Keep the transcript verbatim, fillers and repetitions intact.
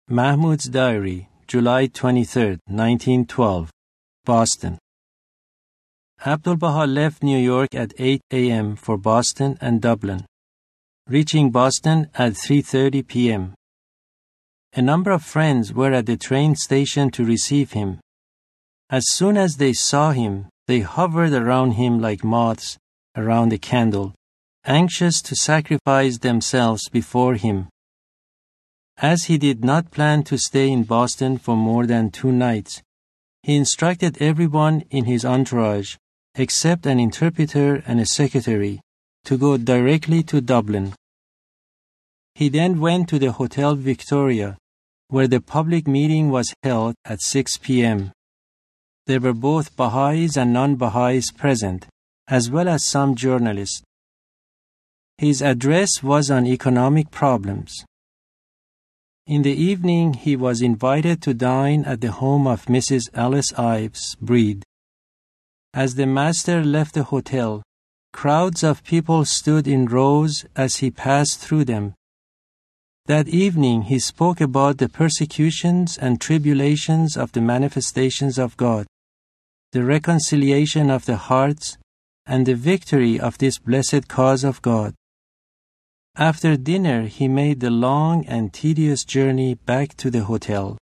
Mahmoud's Diary, July twenty-third, nineteen twelve, Boston. Abdu'l-Baha left New York at eight a.m. for Boston and Dublin, reaching Boston at three thirty p.m. A number of friends were at the train station to receive him. As soon as they saw him, they hovered around him like moths around a candle, anxious to sacrifice themselves before him. As he did not plan to stay in Boston for more than two nights, he instructed everyone in his entourage, except an interpreter and a secretary, to go directly to Dublin. He then went to the Hotel Victoria, where the public meeting was held at six p.m. There were both Baha'is and non-Baha'is present, as well as some journalists. His address was on economic problems. In the evening, he was invited to dine at the home of Missus Alice Ives Breed. As the master left the hotel, crowds of people stood in rows as he passed through them. That evening, he spoke about the persecutions and tribulations of the manifestations of God, the reconciliation of the hearts, and the victory of this blessed cause of God. After dinner, he made the long and tedious journey back to the hotel.